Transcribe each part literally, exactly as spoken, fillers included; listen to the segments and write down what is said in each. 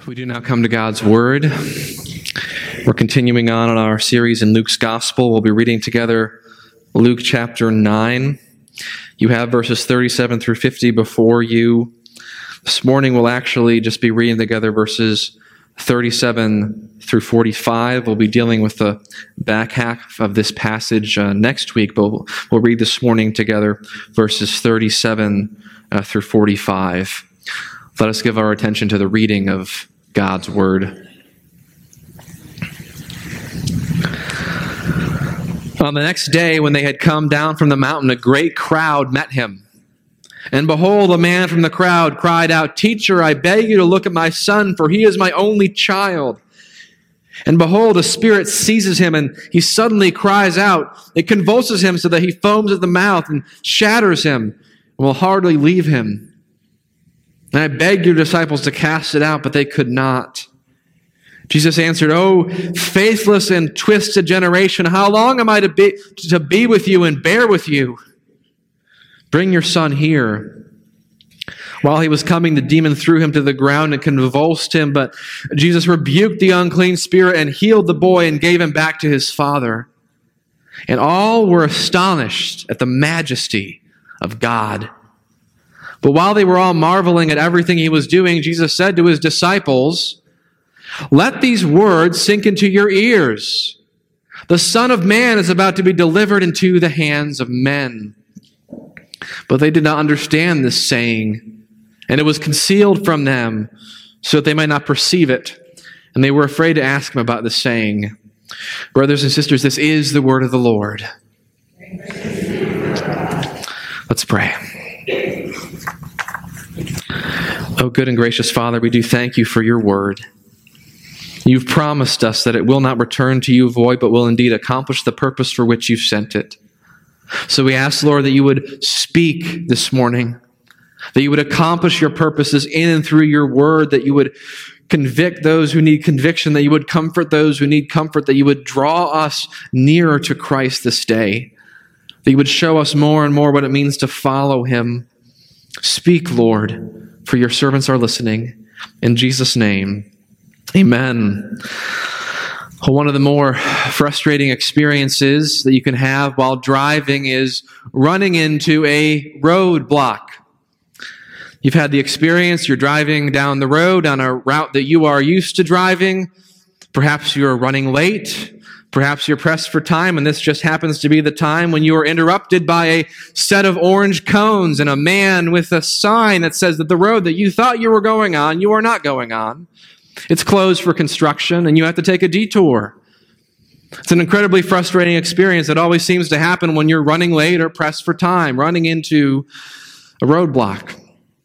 We do now come to God's Word. We're continuing on in our series in Luke's Gospel. We'll be reading together Luke chapter nine. You have verses thirty-seven through fifty before you. This morning we'll actually just be reading together verses thirty-seven through forty-five. We'll be dealing with the back half of this passage uh, next week, but we'll, we'll read this morning together verses thirty-seven uh, through forty-five. Let us give our attention to the reading of God's Word. On the next day, when they had come down from the mountain, a great crowd met him. And behold, a man from the crowd cried out, "Teacher, I beg you to look at my son, for he is my only child." And behold, a spirit seizes him, and he suddenly cries out. It convulses him so that he foams at the mouth and shatters him, and will hardly leave him. And I begged your disciples to cast it out, but they could not. Jesus answered, "O faithless and twisted generation, how long am I to be, to be with you and bear with you? Bring your son here." While he was coming, the demon threw him to the ground and convulsed him, but Jesus rebuked the unclean spirit and healed the boy and gave him back to his father. And all were astonished at the majesty of God. But while they were all marveling at everything he was doing, Jesus said to his disciples, "Let these words sink into your ears. The Son of Man is about to be delivered into the hands of men." But they did not understand this saying, and it was concealed from them so that they might not perceive it. And they were afraid to ask him about this saying. Brothers and sisters, this is the word of the Lord. Let's pray. Oh, good and gracious Father, we do thank you for your word. You've promised us that it will not return to you void, but will indeed accomplish the purpose for which you've sent it. So we ask, Lord, that you would speak this morning, that you would accomplish your purposes in and through your word, that you would convict those who need conviction, that you would comfort those who need comfort, that you would draw us nearer to Christ this day, that you would show us more and more what it means to follow him. Speak, Lord, for your servants are listening. In Jesus' name, amen. One of the more frustrating experiences that you can have while driving is running into a roadblock. You've had the experience, you're driving down the road on a route that you are used to driving. Perhaps you're running late. Perhaps you're pressed for time, and this just happens to be the time when you are interrupted by a set of orange cones and a man with a sign that says that the road that you thought you were going on, you are not going on. It's closed for construction, and you have to take a detour. It's an incredibly frustrating experience that always seems to happen when you're running late or pressed for time, running into a roadblock.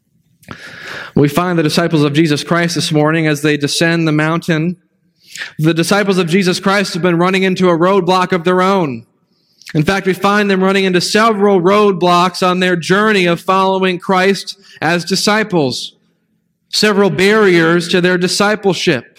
We find the disciples of Jesus Christ this morning as they descend the mountain. The disciples of Jesus Christ have been running into a roadblock of their own. In fact, we find them running into several roadblocks on their journey of following Christ as disciples. Several barriers to their discipleship.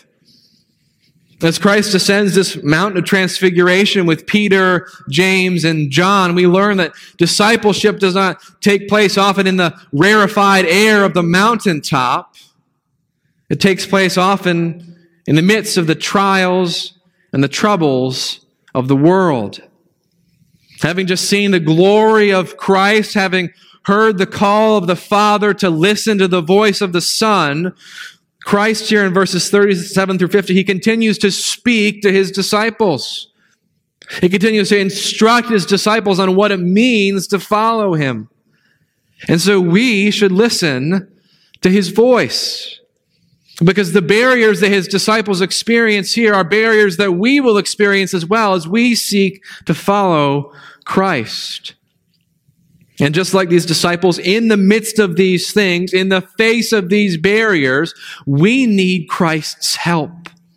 As Christ descends this mountain of transfiguration with Peter, James, and John, we learn that discipleship does not take place often in the rarefied air of the mountaintop. It takes place often in the midst of the trials and the troubles of the world. Having just seen the glory of Christ, having heard the call of the Father to listen to the voice of the Son, Christ here in verses thirty-seven through fifty, he continues to speak to his disciples. He continues to instruct his disciples on what it means to follow him. And so we should listen to his voice. Because the barriers that his disciples experience here are barriers that we will experience as well as we seek to follow Christ. And just like these disciples, in the midst of these things, in the face of these barriers, we need Christ's help.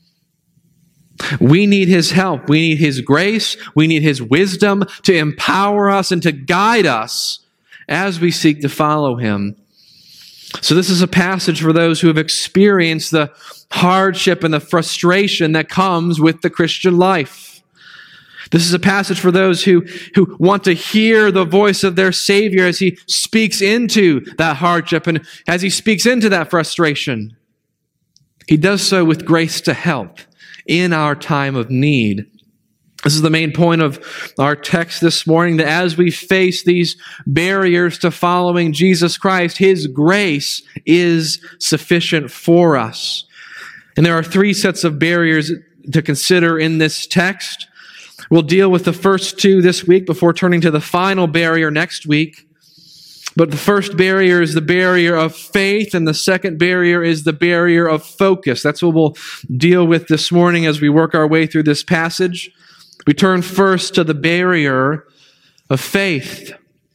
We need his help. We need his grace. We need his wisdom to empower us and to guide us as we seek to follow him. So this is a passage for those who have experienced the hardship and the frustration that comes with the Christian life. This is a passage for those who, who want to hear the voice of their Savior as he speaks into that hardship and as he speaks into that frustration. He does so with grace to help in our time of need. This is the main point of our text this morning, that as we face these barriers to following Jesus Christ, His grace is sufficient for us. And there are three sets of barriers to consider in this text. We'll deal with the first two this week before turning to the final barrier next week. But the first barrier is the barrier of faith, and the second barrier is the barrier of focus. That's what we'll deal with this morning as we work our way through this passage. We turn first to the barrier of faith.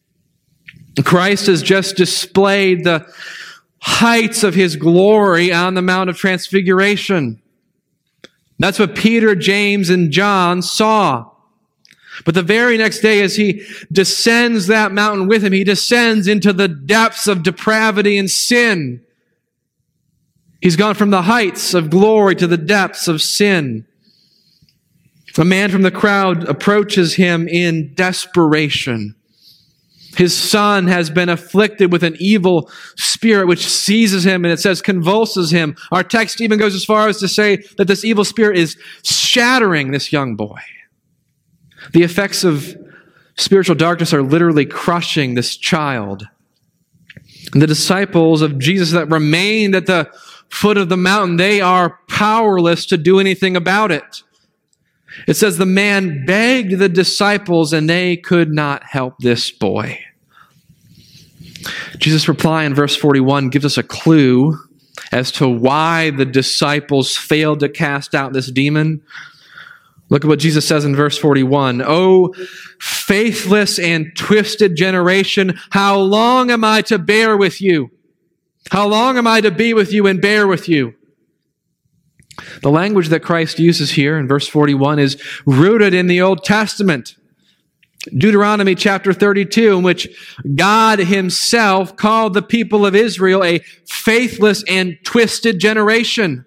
Christ has just displayed the heights of His glory on the Mount of Transfiguration. That's what Peter, James, and John saw. But the very next day, as He descends that mountain with Him, He descends into the depths of depravity and sin. He's gone from the heights of glory to the depths of sin. A man from the crowd approaches Him in desperation. His son has been afflicted with an evil spirit which seizes him, and it says convulses him. Our text even goes as far as to say that this evil spirit is shattering this young boy. The effects of spiritual darkness are literally crushing this child. And the disciples of Jesus that remained at the foot of the mountain, they are powerless to do anything about it. It says the man begged the disciples, and they could not help this boy. Jesus' reply in verse forty-one gives us a clue as to why the disciples failed to cast out this demon. Look at what Jesus says in verse forty-one. "O faithless and twisted generation, how long am I to bear with you? How long am I to be with you and bear with you?" The language that Christ uses here in verse forty-one is rooted in the Old Testament. Deuteronomy chapter thirty-two, in which God Himself called the people of Israel a faithless and twisted generation.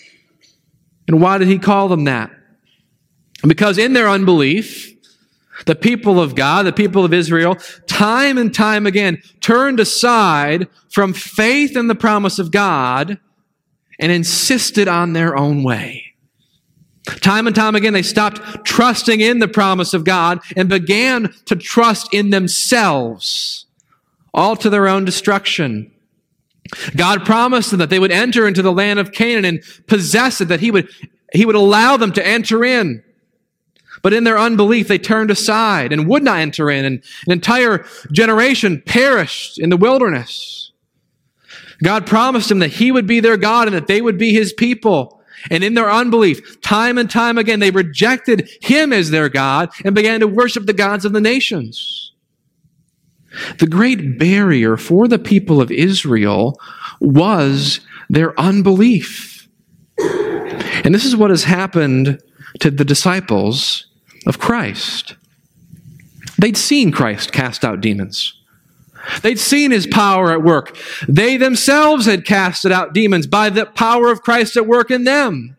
And why did He call them that? Because in their unbelief, the people of God, the people of Israel, time and time again turned aside from faith in the promise of God and insisted on their own way. Time and time again, they stopped trusting in the promise of God and began to trust in themselves, all to their own destruction. God promised them that they would enter into the land of Canaan and possess it, that He would, He would allow them to enter in. But in their unbelief, they turned aside and would not enter in, and an entire generation perished in the wilderness. God promised them that He would be their God and that they would be His people. And in their unbelief, time and time again, they rejected Him as their God and began to worship the gods of the nations. The great barrier for the people of Israel was their unbelief. And this is what has happened to the disciples of Christ. They'd seen Christ cast out demons. They'd seen His power at work. They themselves had casted out demons by the power of Christ at work in them.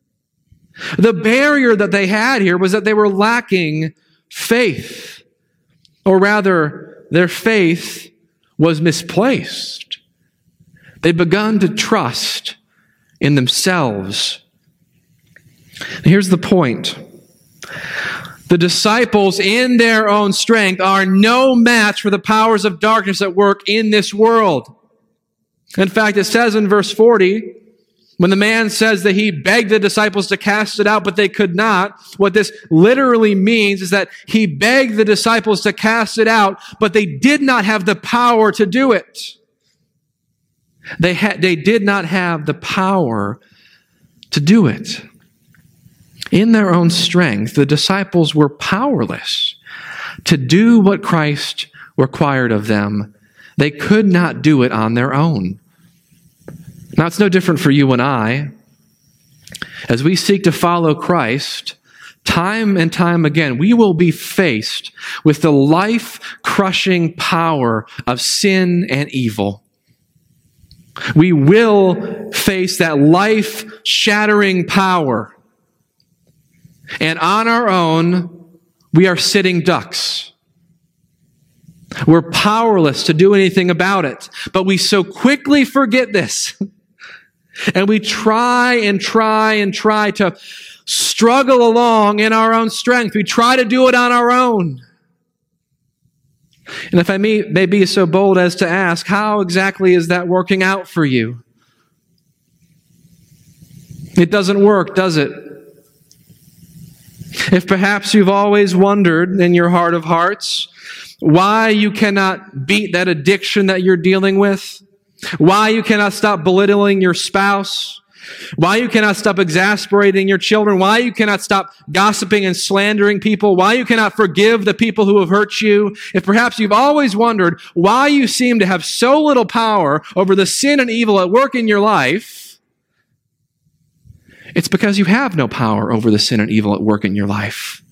The barrier that they had here was that they were lacking faith. Or rather, their faith was misplaced. They'd begun to trust in themselves. Here's the point. The disciples, in their own strength, are no match for the powers of darkness at work in this world. In fact, it says in verse forty, when the man says that he begged the disciples to cast it out, but they could not, what this literally means is that he begged the disciples to cast it out, but they did not have the power to do it. They had, they did not have the power to do it. In their own strength, the disciples were powerless to do what Christ required of them. They could not do it on their own. Now, it's no different for you and I. As we seek to follow Christ, time and time again, we will be faced with the life-crushing power of sin and evil. We will face that life-shattering power. And on our own, we are sitting ducks. We're powerless to do anything about it. But we so quickly forget this. And we try and try and try to struggle along in our own strength. We try to do it on our own. And if I may, may be so bold as to ask, how exactly is that working out for you? It doesn't work, does it? If perhaps you've always wondered in your heart of hearts why you cannot beat that addiction that you're dealing with, why you cannot stop belittling your spouse, why you cannot stop exasperating your children, why you cannot stop gossiping and slandering people, why you cannot forgive the people who have hurt you, if perhaps you've always wondered why you seem to have so little power over the sin and evil at work in your life, it's because you have no power over the sin and evil at work in your life.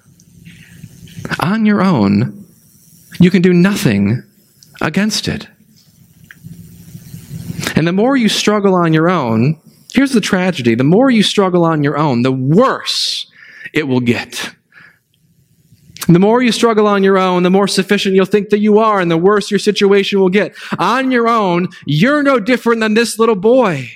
On your own, you can do nothing against it. And the more you struggle on your own, here's the tragedy. The more you struggle on your own, the worse it will get. The more you struggle on your own, the more sufficient you'll think that you are, and the worse your situation will get. On your own, you're no different than this little boy.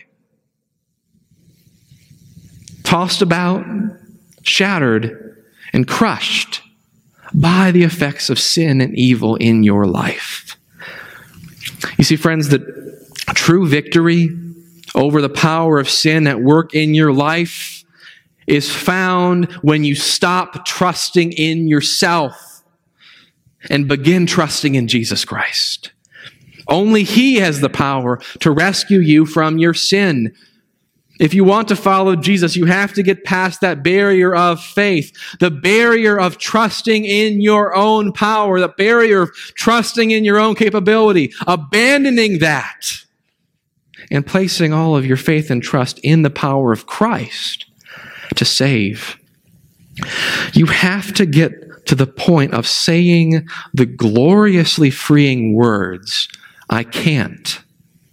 Tossed about, shattered, and crushed by the effects of sin and evil in your life. You see, friends, that true victory over the power of sin at work in your life is found when you stop trusting in yourself and begin trusting in Jesus Christ. Only He has the power to rescue you from your sin. If you want to follow Jesus, you have to get past that barrier of faith, the barrier of trusting in your own power, the barrier of trusting in your own capability, abandoning that and placing all of your faith and trust in the power of Christ to save. You have to get to the point of saying the gloriously freeing words, I can't.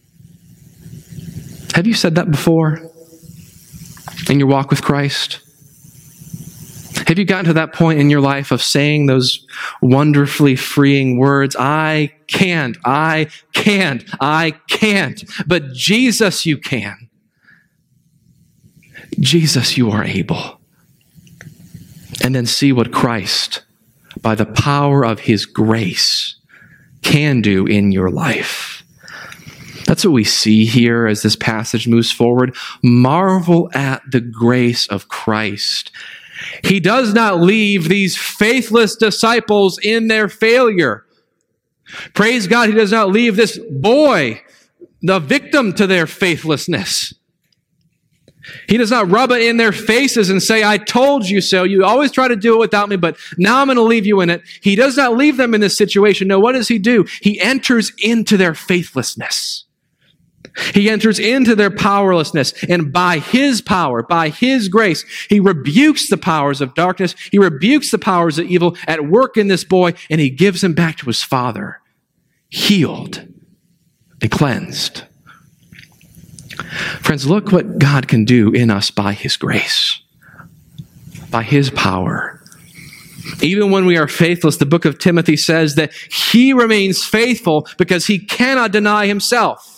Have you said that before in your walk with Christ? Have you gotten to that point in your life of saying those wonderfully freeing words, I can't, I can't, I can't, but Jesus, you can. Jesus, you are able. And then see what Christ, by the power of His grace, can do in your life. That's what we see here as this passage moves forward. Marvel at the grace of Christ. He does not leave these faithless disciples in their failure. Praise God, He does not leave this boy the victim to their faithlessness. He does not rub it in their faces and say, I told you so. You always try to do it without me, but now I'm going to leave you in it. He does not leave them in this situation. No, what does He do? He enters into their faithlessness. He enters into their powerlessness, and by His power, by His grace, He rebukes the powers of darkness. He rebukes the powers of evil at work in this boy, and He gives him back to his father, healed and cleansed. Friends, look what God can do in us by His grace, by His power. Even when we are faithless, the book of Timothy says that He remains faithful because He cannot deny Himself.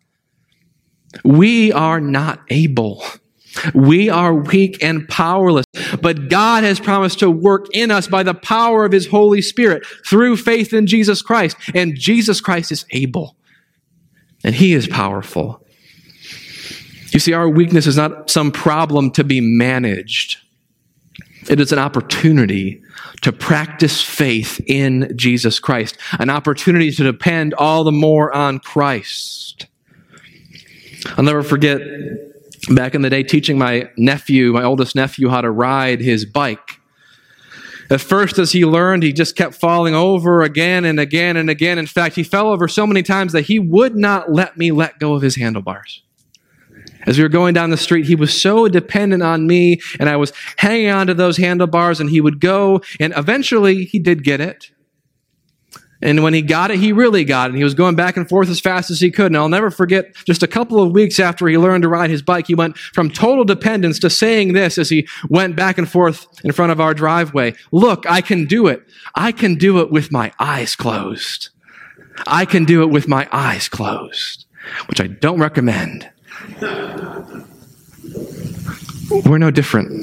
We are not able. We are weak and powerless. But God has promised to work in us by the power of His Holy Spirit through faith in Jesus Christ. And Jesus Christ is able. And He is powerful. You see, our weakness is not some problem to be managed. It is an opportunity to practice faith in Jesus Christ. An opportunity to depend all the more on Christ. I'll never forget back in the day teaching my nephew, my oldest nephew, how to ride his bike. At first, as he learned, he just kept falling over again and again and again. In fact, he fell over so many times that he would not let me let go of his handlebars. As we were going down the street, he was so dependent on me, and I was hanging onto those handlebars, and he would go, and eventually he did get it. And when he got it, he really got it. And he was going back and forth as fast as he could. And I'll never forget, just a couple of weeks after he learned to ride his bike, he went from total dependence to saying this as he went back and forth in front of our driveway. Look, I can do it. I can do it with my eyes closed. I can do it with my eyes closed, which I don't recommend. we're no different.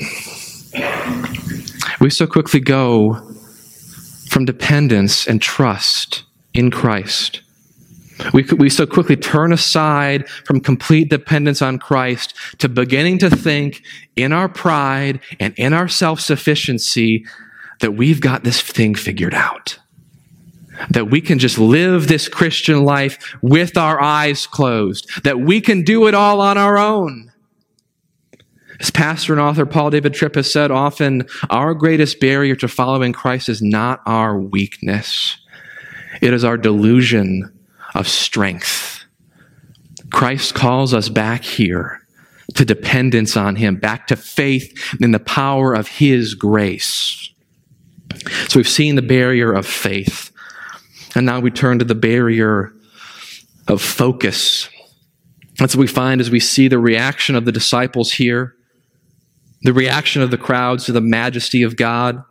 We so quickly go from dependence and trust in Christ. We, we so quickly turn aside from complete dependence on Christ to beginning to think in our pride and in our self-sufficiency that we've got this thing figured out. That we can just live this Christian life with our eyes closed. That we can do it all on our own. As pastor and author Paul David Tripp has said often, our greatest barrier to following Christ is not our weakness. It is our delusion of strength. Christ calls us back here to dependence on him, back to faith in the power of his grace. So we've seen the barrier of faith. And now we turn to the barrier of focus. That's what we find as we see the reaction of the disciples here, the reaction of the crowds to the majesty of God.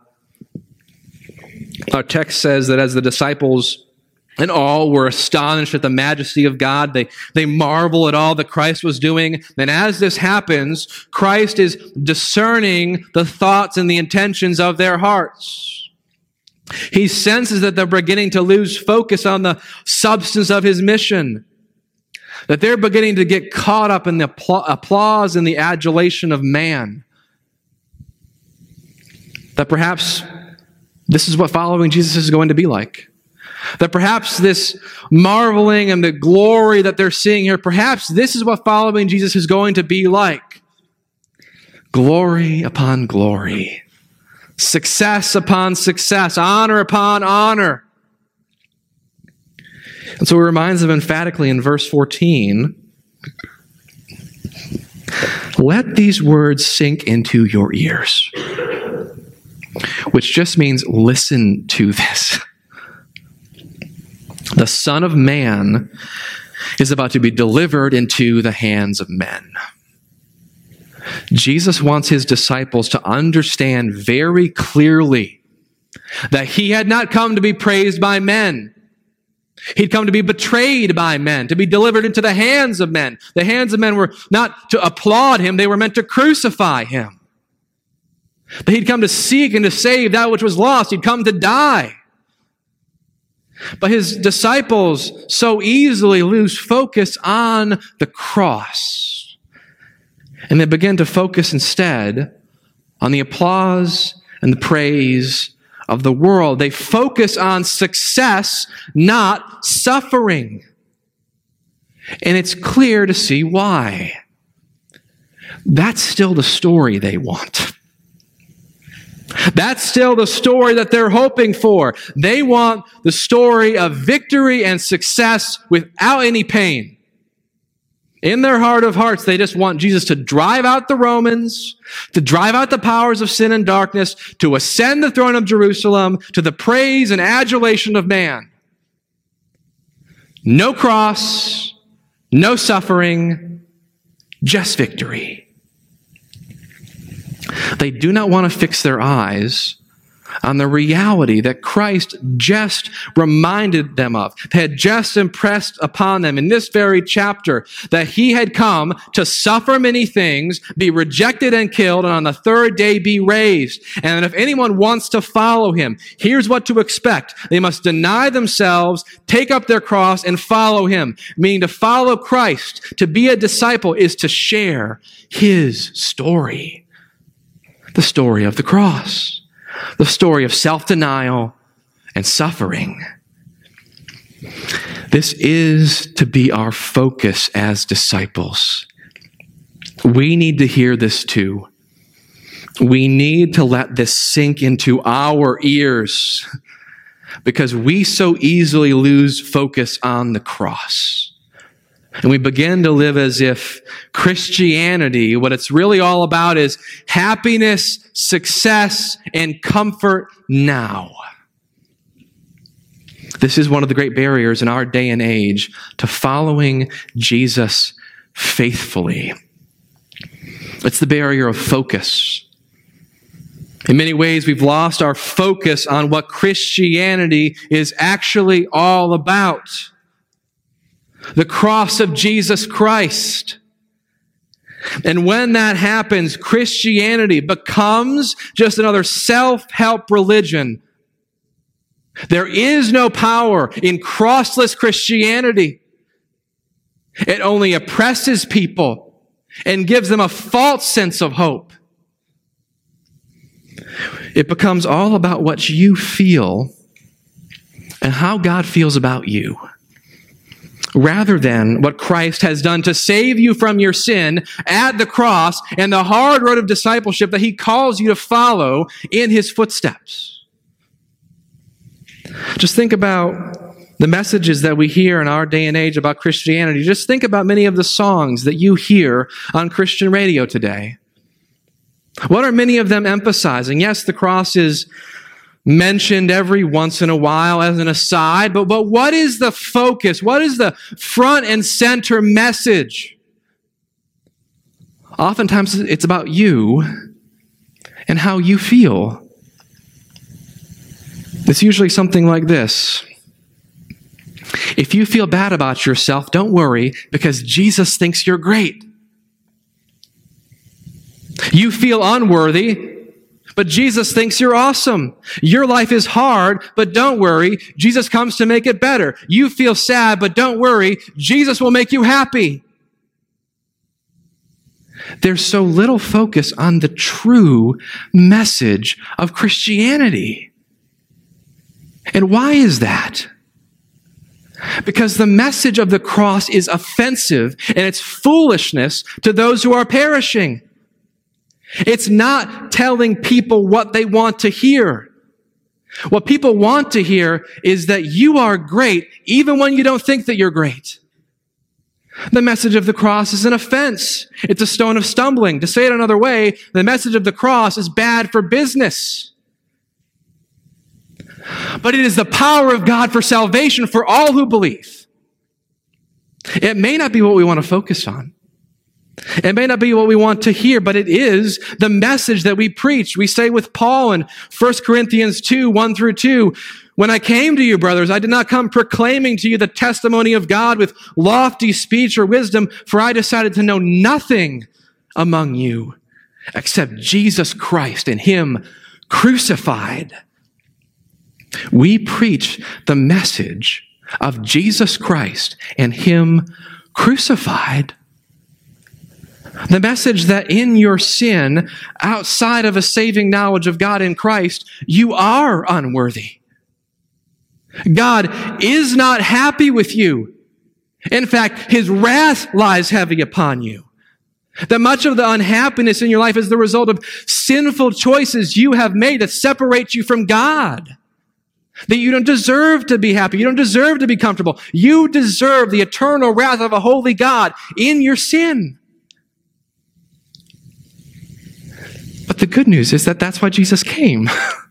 Our text says that as the disciples and all were astonished at the majesty of God, they, they marvel at all that Christ was doing. And as this happens, Christ is discerning the thoughts and the intentions of their hearts. He senses that they're beginning to lose focus on the substance of his mission, that they're beginning to get caught up in the applause and the adulation of man, that perhaps this is what following Jesus is going to be like, that perhaps this marveling and the glory that they're seeing here, perhaps this is what following Jesus is going to be like. Glory upon glory. Success upon success, honor upon honor. And so it reminds them emphatically in verse fourteen, let these words sink into your ears, which just means listen to this. The Son of Man is about to be delivered into the hands of men. Jesus wants his disciples to understand very clearly that he had not come to be praised by men. He'd come to be betrayed by men, to be delivered into the hands of men. The hands of men were not to applaud him, they were meant to crucify him. That he'd come to seek and to save that which was lost. He'd come to die. But his disciples so easily lose focus on the cross. And they begin to focus instead on the applause and the praise of the world. They focus on success, not suffering. And it's clear to see why. That's still the story they want. That's still the story that they're hoping for. They want the story of victory and success without any pain. In their heart of hearts, they just want Jesus to drive out the Romans, to drive out the powers of sin and darkness, to ascend the throne of Jerusalem, to the praise and adulation of man. No cross, no suffering, just victory. They do not want to fix their eyes on the reality that Christ just reminded them of, had just impressed upon them in this very chapter, that he had come to suffer many things, be rejected and killed, and on the third day be raised. And if anyone wants to follow him, here's what to expect. They must deny themselves, take up their cross, and follow him. Meaning to follow Christ, to be a disciple, is to share his story. The story of the cross. The story of self-denial and suffering. This is to be our focus as disciples. We need to hear this too. We need to let this sink into our ears because we so easily lose focus on the cross. And we begin to live as if Christianity, what it's really all about is happiness, success, and comfort now. This is one of the great barriers in our day and age to following Jesus faithfully. It's the barrier of focus. In many ways, we've lost our focus on what Christianity is actually all about. The cross of Jesus Christ. And when that happens, Christianity becomes just another self-help religion. There is no power in crossless Christianity. It only oppresses people and gives them a false sense of hope. It becomes all about what you feel and how God feels about you, rather than what Christ has done to save you from your sin at the cross and the hard road of discipleship that he calls you to follow in his footsteps. Just think about the messages that we hear in our day and age about Christianity. Just think about many of the songs that you hear on Christian radio today. What are many of them emphasizing? Yes, the cross is mentioned every once in a while as an aside, but, but what is the focus? What is the front and center message? Oftentimes it's about you and how you feel. It's usually something like this. If you feel bad about yourself, don't worry, because Jesus thinks you're great. You feel unworthy, but Jesus thinks you're awesome. Your life is hard, but don't worry. Jesus comes to make it better. You feel sad, but don't worry. Jesus will make you happy. There's so little focus on the true message of Christianity. And why is that? Because the message of the cross is offensive and it's foolishness to those who are perishing. It's not telling people what they want to hear. What people want to hear is that you are great even when you don't think that you're great. The message of the cross is an offense. It's a stone of stumbling. To say it another way, the message of the cross is bad for business. But it is the power of God for salvation for all who believe. It may not be what we want to focus on. It may not be what we want to hear, but it is the message that we preach. We say with Paul in First Corinthians two, one through two, when I came to you, brothers, I did not come proclaiming to you the testimony of God with lofty speech or wisdom, for I decided to know nothing among you except Jesus Christ and him crucified. We preach the message of Jesus Christ and him crucified. The message that in your sin, outside of a saving knowledge of God in Christ, you are unworthy. God is not happy with you. In fact, his wrath lies heavy upon you. That much of the unhappiness in your life is the result of sinful choices you have made that separate you from God. That you don't deserve to be happy. You don't deserve to be comfortable. You deserve the eternal wrath of a holy God in your sin. But the good news is that that's why Jesus came.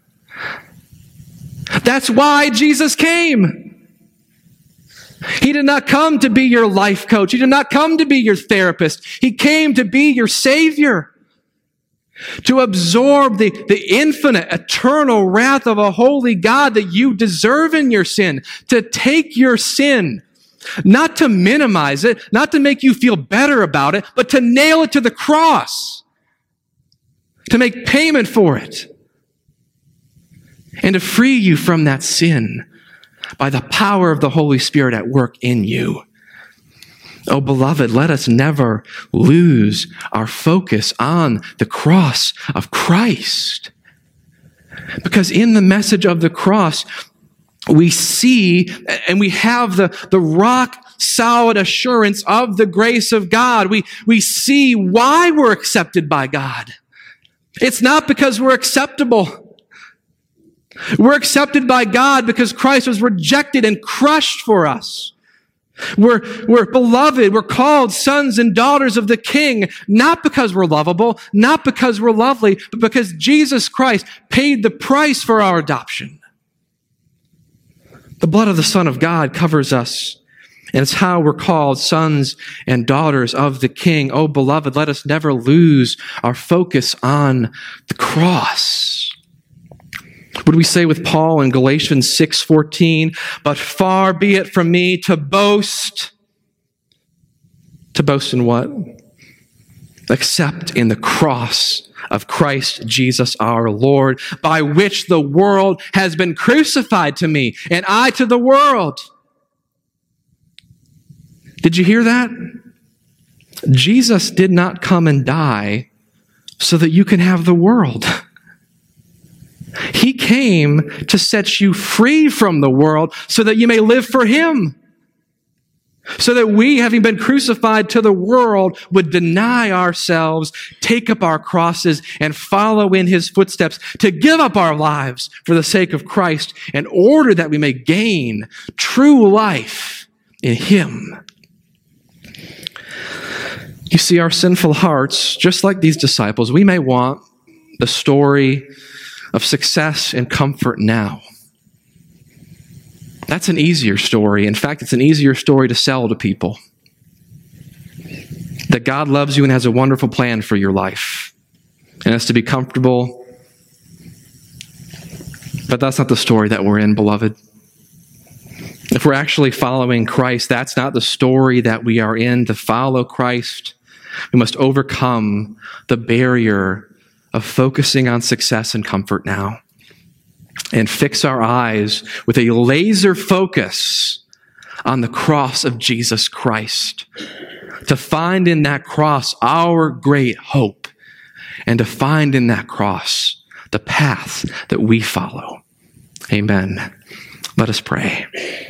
That's why Jesus came. He did not come to be your life coach. He did not come to be your therapist. He came to be your Savior. To absorb the, the infinite, eternal wrath of a holy God that you deserve in your sin. To take your sin, not to minimize it, not to make you feel better about it, but to nail it to the cross. To make payment for it. And to free you from that sin by the power of the Holy Spirit at work in you. Oh, beloved, let us never lose our focus on the cross of Christ. Because in the message of the cross, we see and we have the, the rock solid assurance of the grace of God. We, we see why we're accepted by God. It's not because we're acceptable. We're accepted by God because Christ was rejected and crushed for us. We're, we're beloved. We're called sons and daughters of the King, not because we're lovable, not because we're lovely, but because Jesus Christ paid the price for our adoption. The blood of the Son of God covers us, and it's how we're called sons and daughters of the King. Oh, beloved, let us never lose our focus on the cross. What do we say with Paul in Galatians six fourteen? But far be it from me to boast. To boast in what? except in the cross of Christ Jesus our Lord, by which the world has been crucified to me, and I to the world. Did you hear that? Jesus did not come and die so that you can have the world. He came to set you free from the world so that you may live for him. So that we, having been crucified to the world, would deny ourselves, take up our crosses, and follow in his footsteps, to give up our lives for the sake of Christ, in order that we may gain true life in him. You see, our sinful hearts, just like these disciples, we may want the story of success and comfort now. That's an easier story. In fact, it's an easier story to sell to people. That God loves you and has a wonderful plan for your life. And it's to be comfortable. But that's not the story that we're in, beloved. If we're actually following Christ, that's not the story that we are in. To follow Christ, we must overcome the barrier of focusing on success and comfort now, and fix our eyes with a laser focus on the cross of Jesus Christ, to find in that cross our great hope, and to find in that cross the path that we follow. Amen. Let us pray.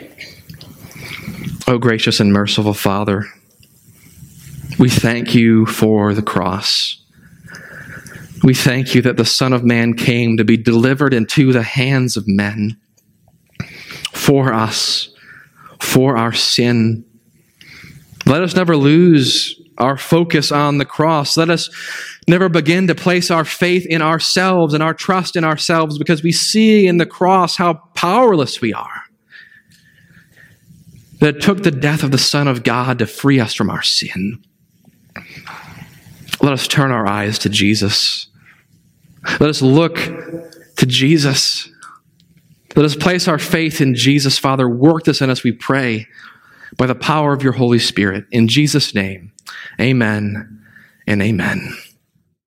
O gracious and merciful Father, we thank you for the cross. We thank you that the Son of Man came to be delivered into the hands of men for us, for our sin. Let us never lose our focus on the cross. Let us never begin to place our faith in ourselves and our trust in ourselves, because we see in the cross how powerless we are. That it took the death of the Son of God to free us from our sin. Let us turn our eyes to Jesus. Let us look to Jesus. Let us place our faith in Jesus. Father, work this in us, we pray, by the power of your Holy Spirit. In Jesus' name, amen and amen.